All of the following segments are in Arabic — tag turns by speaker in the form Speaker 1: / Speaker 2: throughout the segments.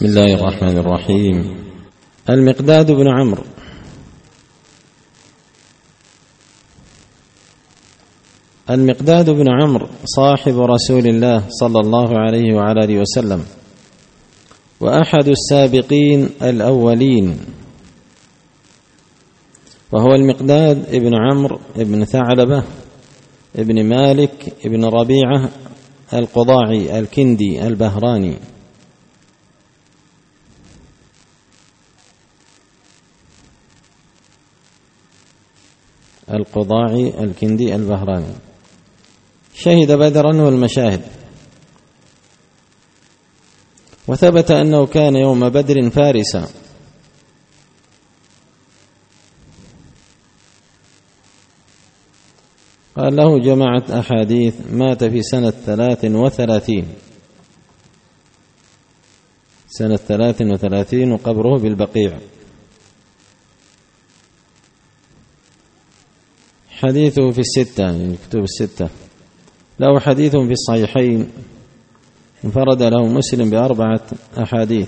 Speaker 1: بسم الله الرحمن الرحيم. المقداد بن عمرو المقداد بن عمرو صاحب رسول الله صلى الله عليه وعلى آله وسلم، وأحد السابقين الأولين، وهو المقداد بن عمرو بن ثعلبة بن مالك بن ربيعة القضاعي الكندي البهراني، القضاعي الكندي البهراني، شهد بدرا والمشاهد، وثبت أنه كان يوم بدر فارسا، قال له جماعة أحاديث، مات في سنة 33 وقبره بالبقيع. حديثه في الستة، يعني الكتب الستة، له حديث في الصحيحين، انفرد له مسلم ب4 أحاديث.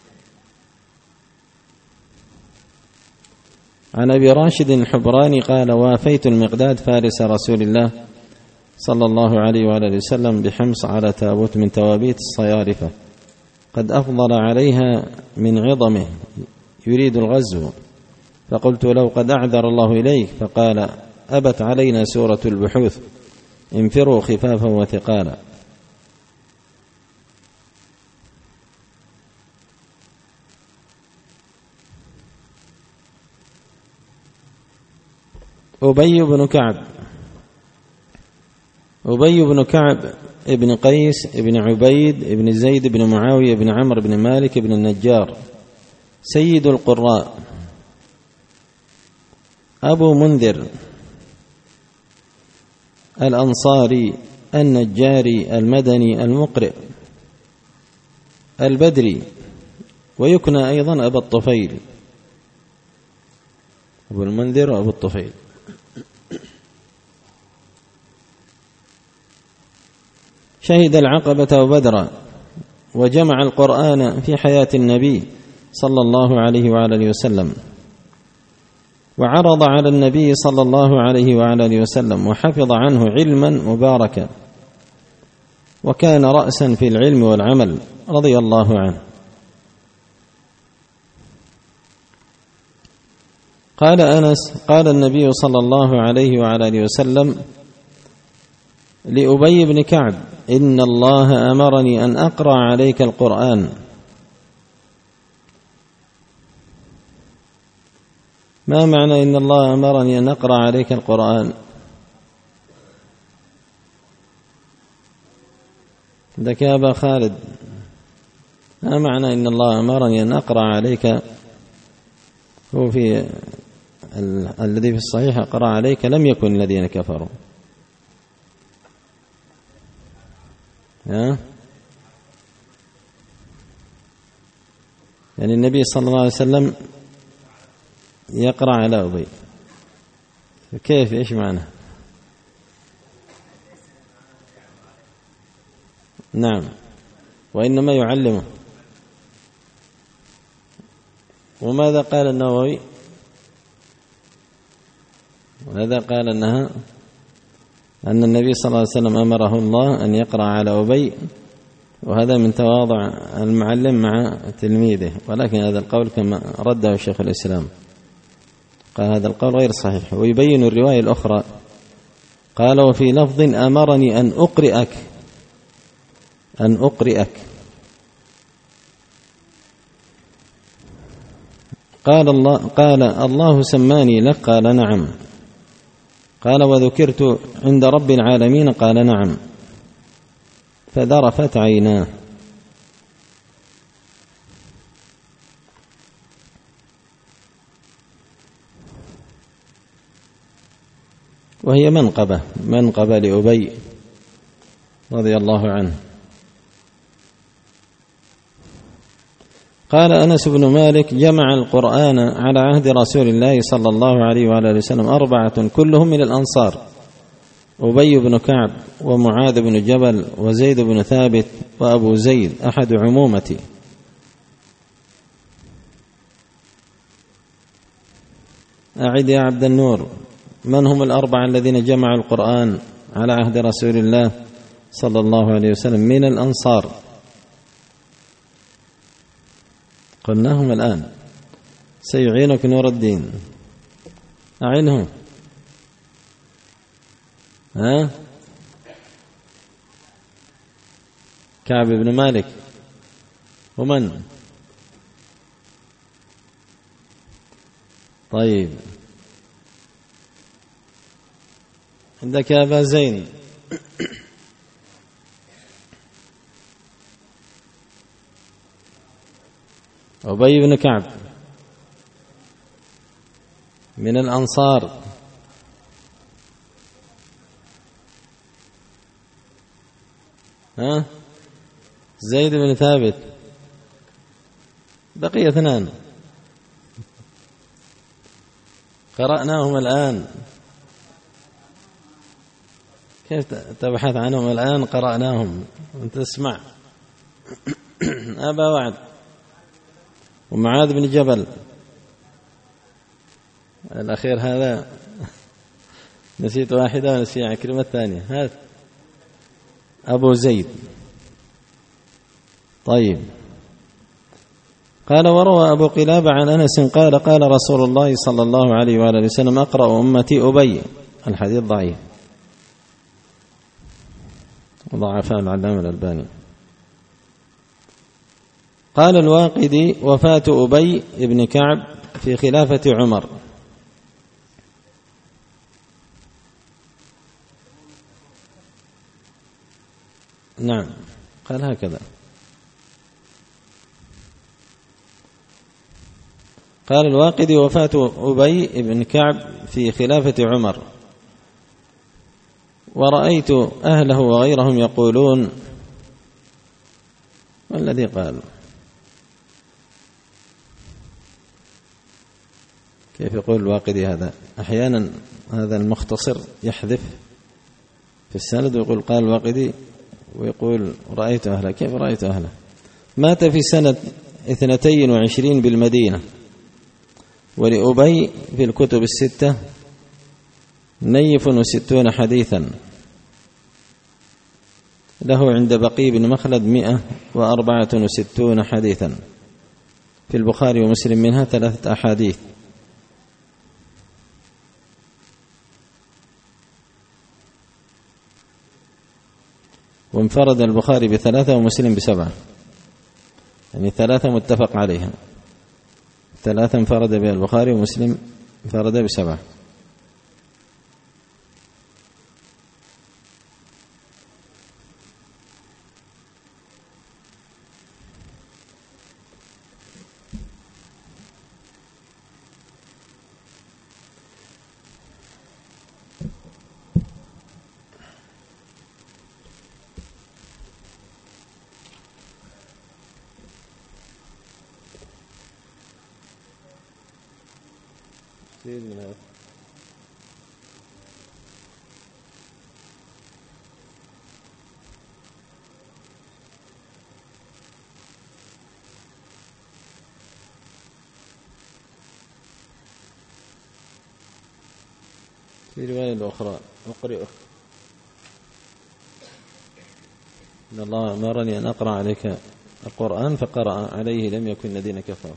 Speaker 1: عن أبي راشد الحبراني قال: وافيت المقداد فارس رسول الله صلى الله عليه وآله وسلم بحمص على تابوت من توابيت الصيارفة، قد أفضل عليها من عظمه يريد الغزو، فقلت له: قد أعذر الله إليك؟ فقال: أبت علينا سورة البحوث، انفروا خفافا وثقالا. أبي بن كعب ابن قيس ابن عبيد ابن زيد بن معاوية بن عمرو بن مالك بن النجار، سيد القراء، أبو منذر الأنصاري النجاري المدني المقرئ البدري، ويكنى أيضا أبا الطفيل، أبو المنذر وأبو الطفيل. شهد العقبة وبدرا، وجمع القرآن في حياة النبي صلى الله عليه وعلى وسلم، وعرض على النبي صلى الله عليه وعلى وسلم، وحفظ عنه علما مباركا، وكان رأسا في العلم والعمل رضي الله عنه. قال أنس: قال النبي صلى الله عليه وعلى وسلم لأبي بن كعب: إن الله أمرني أن أقرأ عليك القرآن. ما معنى إن الله أمرني أن أقرأ عليك القرآن؟ عندك يا أبا خالد، ما معنى إن الله أمرني أن أقرأ عليك؟ هو في الذي في الصحيح: أقرأ عليك لم يكن الذين كفروا. يعني النبي صلى الله عليه وسلم يقرأ على أبي، كيف؟ إيش معنى؟ نعم، وإنما يعلمه. وماذا قال النووي؟ وهذا قال أن النبي صلى الله عليه وسلم أمره الله أن يقرأ على أبي، وهذا من تواضع المعلم مع تلميذه، ولكن هذا القول كما رده شيخ الإسلام، قال هذا القول غير صحيح. ويبين الرواية الأخرى، قال: وفي لفظ: أمرني أن أقرئك. قال الله سماني لك؟ قال: نعم. قال: وذكرت عند رب العالمين؟ قال: نعم. فذرفت عيناه. وهي منقبة لأبي رضي الله عنه. قال أنس بن مالك: جمع القرآن على عهد رسول الله صلى الله عليه وآله وسلم 4 كلهم من الأنصار: أبي بن كعب، ومعاذ بن جبل، وزيد بن ثابت، وأبو زيد أحد عمومتي. أعد يا عبد النور. من هم الأربعة الذين جمعوا القرآن على عهد رسول الله صلى الله عليه وسلم من الأنصار؟ قلناهم الآن. سيعينك نور الدين، أعينهم. كعب بن مالك. ومن؟ طيب، عندك يا أبا زين. أبي بن كعب من الأنصار. زيد بن ثابت. بقي اثنان قرأناهم الآن. كيف تبحث عنهم الآن؟ قرأناهم وأنت تسمع. أبا وعد ومعاذ بن جبل. الأخير هذا نسيت واحدة ونسي عكرمة الثانية. هذا أبو زيد. طيب، قال وروى أبو قلابة عن أنس قال قال رسول الله صلى الله عليه وآله وسلم أقرأ أمتي أبي. الحديث ضعيف، ضعفاء العلامة الألباني. قال الواقدي وفاة أبي بن كعب في خلافة عمر. نعم، قال هكذا. قال الواقدي وفاة أبي بن كعب في خلافة عمر، ورأيت أهله وغيرهم يقولون. ما الذي قال؟ كيف يقول الواقدي هذا؟ أحيانا هذا المختصر يحذف في السند ويقول قال الواقدي ويقول رأيت أهله. كيف رأيت أهله؟ مات في سنة 22 بالمدينة، ولأبي في الكتب الستة 69 حديثا، له عند بقي بن مخلد 164 حديثا، في البخاري ومسلم منها 3 أحاديث. وانفرد البخاري ب3 ومسلم ب7، يعني 3 متفق عليها، 3 انفرد بها البخاري ومسلم انفرد ب7. من هذا في رواية الأخرى أقرئه إن الله أمرني أن أقرأ عليك القرآن فقرأ عليه لم يكن الذين كفروا.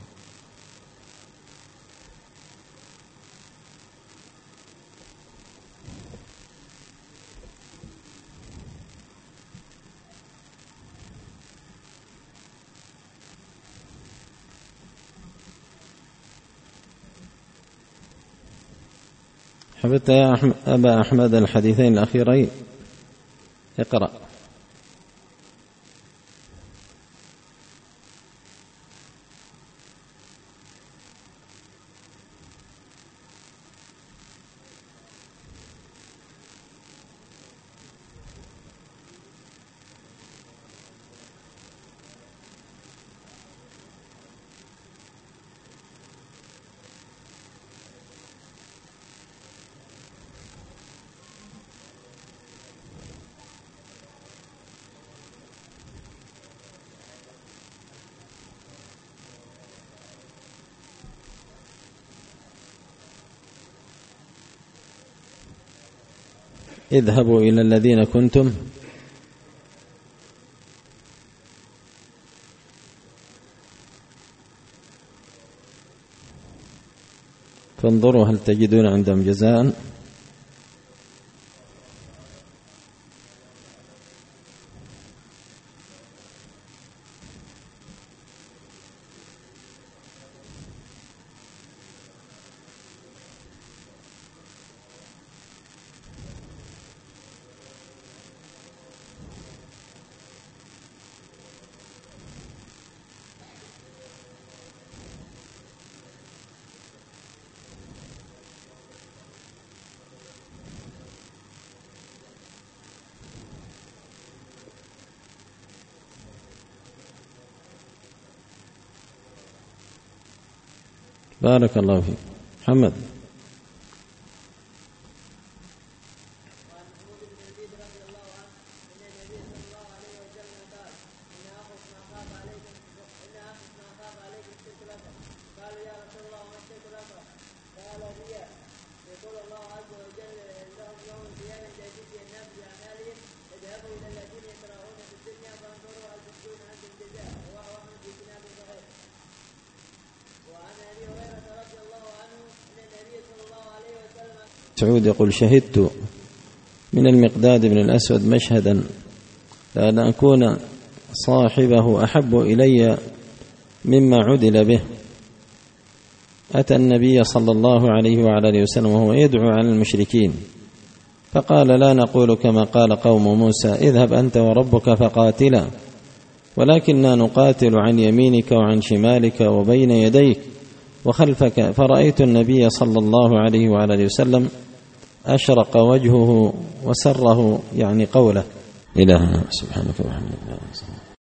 Speaker 1: حفظت يا أبا أحمد الحديثين الأخيرين؟ اقرأ. اذهبوا إلى الذين كنتم فانظروا هل تجدون عندهم جزاء. بارك الله فيك. محمد. سعود يقول شهدت من المقداد بن الأسود مشهدا لأن أكون صاحبه أحب إلي مما عدل به. أتى النبي صلى الله عليه وعلى آله وسلم وهو يدعو على المشركين فقال لا نقول كما قال قوم موسى اذهب أنت وربك فقاتلا ولكننا نقاتل عن يمينك وعن شمالك وبين يديك وخلفك. فرأيت النبي صلى الله عليه وعلى آله وسلم أشرق وجهه وسره يعني قوله. إلهنا سبحانك وبحمدك.